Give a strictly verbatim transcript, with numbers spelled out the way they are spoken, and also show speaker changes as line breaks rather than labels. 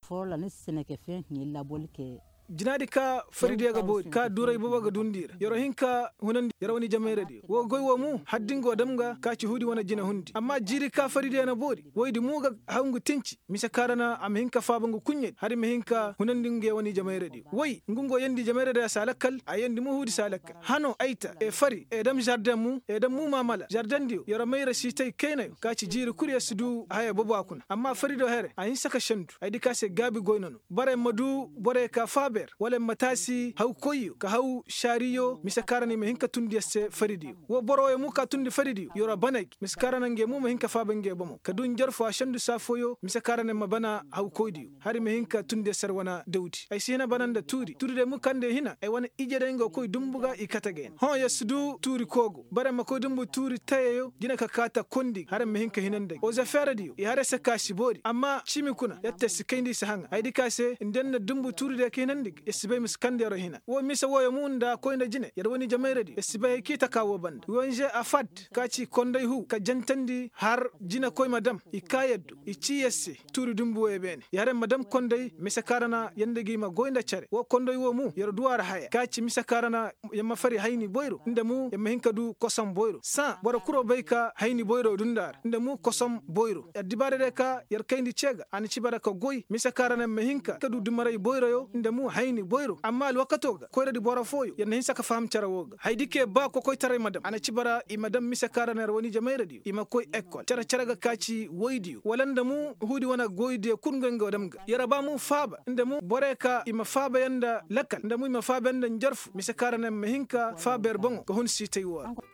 forla ni seneke fen ni labol ke
jinadi ka faridi ga boy ka duray baba ga dundir yoro hinka hunandi yoro woni jamere di wo goy wo mu haddingo damga ka ci hudi wana jina hundi amma jiri ka faridi na bodi woydi muga hangu tinci misa karana am hinka fabangu kunye hari me hinka hunandi nge woni jamere di woy ngungo yandi jamere da salakal ayandi mu hudi salakal hano aita e fari e dam jardin mu e dam mu mamala jardin di yoro mayra sitay kaynayo ka ci jiri kuriya sudu haya baba akuna amma farido here ayin saka shandu aydi ka se gabi goynano bare madu bare ka faber wala matasi haw koyu ka haw shariyo misakarani me hinka tundi se faridi wo boro e mu ka tundi faridi yoro banay misakarana nge mu me hinka fabange bamo kadun jarfo shandu safoyo misakarane mabana haw koydi hari me hinka tundi sarwana dawdi ay sina bananda turi turi de mu kande hina ay wana ijere ngo koy dumbuga ikatagen ho yasdu turi kogo bare mako dumbu turi tayeyo gina ka kata kondi hari me hinka hinande o za faridi e hare saka shibodi amma chimi kuna yatta sikindi sahanga ay dikase ndenna dumbu turi de kenan esibay miskandero hina wo misa wo yamunda ko ina jine yar woni jamayre esibay kita kawo band wonje afad kaci konday hu ka jantandi har jina koy madam ikayeddu ici yesse turi dumbu e ben yare madam konday misa karana yandegi ma goynda chare wo konday wo mu yar duwara haya kaci misa karana yamma fari hayni boyro inda mu yamma hinkadu kosam boyro sa bora kuro bayka hayni boyro dundar inda mu kosam boyro adibare de ka yar kayndi cega an cibara ka goy misa karana me hinka kadu dumaray boyro yo inda mu hayni boyro amma alwakatoga koyra di bora foyo yanna hinsa ka faham cara woga haydike ba ko koy tare madam ana cibara i madam misa karana woni jamayra di ima koy école cara cara ga kaci woydi walanda mu hudi wana goyde kungonga wadamga yara ba mu faba inda mu boreka ima faba yanda lakal inda mu ima faba yanda jarfu misa karana me hinka faber bongo ko hun sitay wa